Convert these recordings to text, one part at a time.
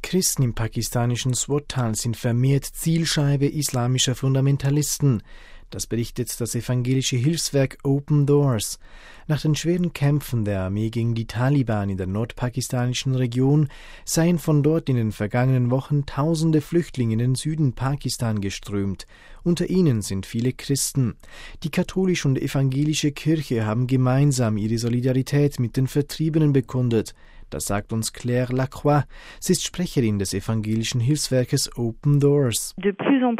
Christen im pakistanischen Swat-Tal sind vermehrt Zielscheibe islamischer Fundamentalisten. Das berichtet das evangelische Hilfswerk Open Doors. Nach den schweren Kämpfen der Armee gegen die Taliban in der nordpakistanischen Region seien von dort in den vergangenen Wochen tausende Flüchtlinge in den Süden Pakistan geströmt. Unter ihnen sind viele Christen. Die katholische und evangelische Kirche haben gemeinsam ihre Solidarität mit den Vertriebenen bekundet. Das sagt uns Claire Lacroix. Sie ist Sprecherin des evangelischen Hilfswerkes Open Doors. Die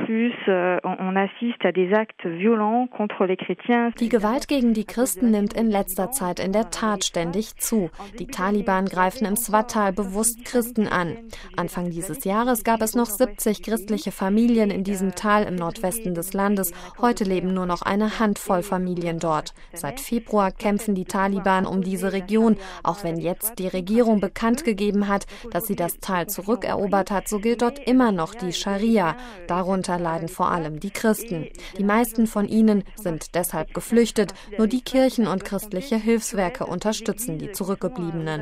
Gewalt gegen die Christen nimmt in letzter Zeit in der Tat ständig zu. Die Taliban greifen im Swat-Tal bewusst Christen an. Anfang dieses Jahres gab es noch 70 christliche Familien in diesem Tal im Nordwesten des Landes. Heute leben nur noch eine Handvoll Familien dort. Seit Februar kämpfen die Taliban um diese Region, auch wenn jetzt die Regierung bekannt gegeben hat, dass sie das Tal zurückerobert hat, so gilt dort immer noch die Scharia. Darunter leiden vor allem die Christen. Die meisten von ihnen sind deshalb geflüchtet. Nur die Kirchen und christliche Hilfswerke unterstützen die Zurückgebliebenen.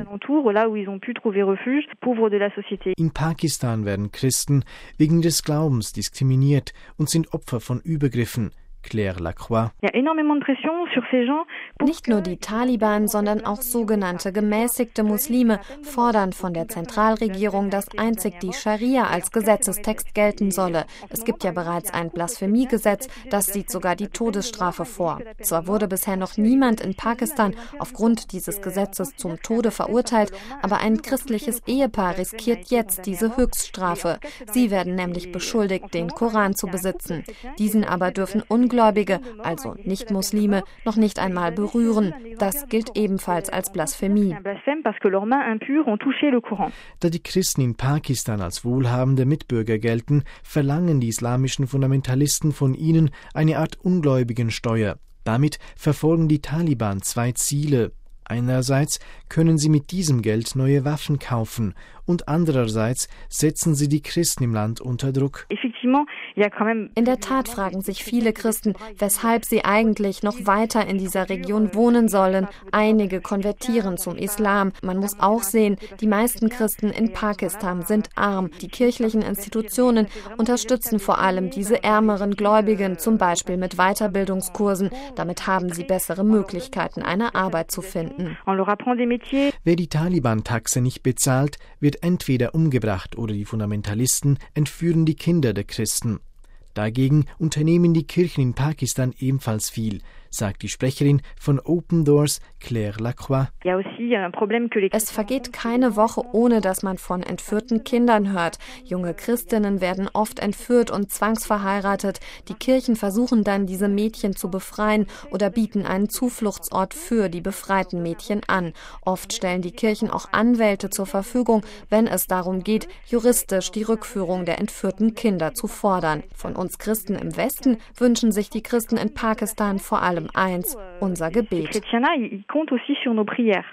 In Pakistan werden Christen wegen des Glaubens diskriminiert und sind Opfer von Übergriffen. Claire Lacroix. Nicht nur die Taliban, sondern auch sogenannte gemäßigte Muslime fordern von der Zentralregierung, dass einzig die Scharia als Gesetzestext gelten solle. Es gibt ja bereits ein Blasphemiegesetz, das sieht sogar die Todesstrafe vor. Zwar wurde bisher noch niemand in Pakistan aufgrund dieses Gesetzes zum Tode verurteilt, aber ein christliches Ehepaar riskiert jetzt diese Höchststrafe. Sie werden nämlich beschuldigt, den Koran zu besitzen. Diesen aber dürfen Ungläubige, also Nicht-Muslime, noch nicht einmal berühren. Das gilt ebenfalls als Blasphemie. Da die Christen in Pakistan als wohlhabende Mitbürger gelten, verlangen die islamischen Fundamentalisten von ihnen eine Art Ungläubigensteuer. Damit verfolgen die Taliban zwei Ziele. Einerseits können sie mit diesem Geld neue Waffen kaufen und andererseits setzen sie die Christen im Land unter Druck. In der Tat fragen sich viele Christen, weshalb sie eigentlich noch weiter in dieser Region wohnen sollen. Einige konvertieren zum Islam. Man muss auch sehen, die meisten Christen in Pakistan sind arm. Die kirchlichen Institutionen unterstützen vor allem diese ärmeren Gläubigen, zum Beispiel mit Weiterbildungskursen. Damit haben sie bessere Möglichkeiten, eine Arbeit zu finden. Wer die Taliban-Taxe nicht bezahlt, wird entweder umgebracht oder die Fundamentalisten entführen die Kinder der Christen. Dagegen unternehmen die Kirchen in Pakistan ebenfalls viel, sagt die Sprecherin von Open Doors, Claire Lacroix. Es vergeht keine Woche, ohne dass man von entführten Kindern hört. Junge Christinnen werden oft entführt und zwangsverheiratet. Die Kirchen versuchen dann, diese Mädchen zu befreien oder bieten einen Zufluchtsort für die befreiten Mädchen an. Oft stellen die Kirchen auch Anwälte zur Verfügung, wenn es darum geht, juristisch die Rückführung der entführten Kinder zu fordern. Von uns Christen im Westen wünschen sich die Christen in Pakistan vor allem eins: unser Gebet.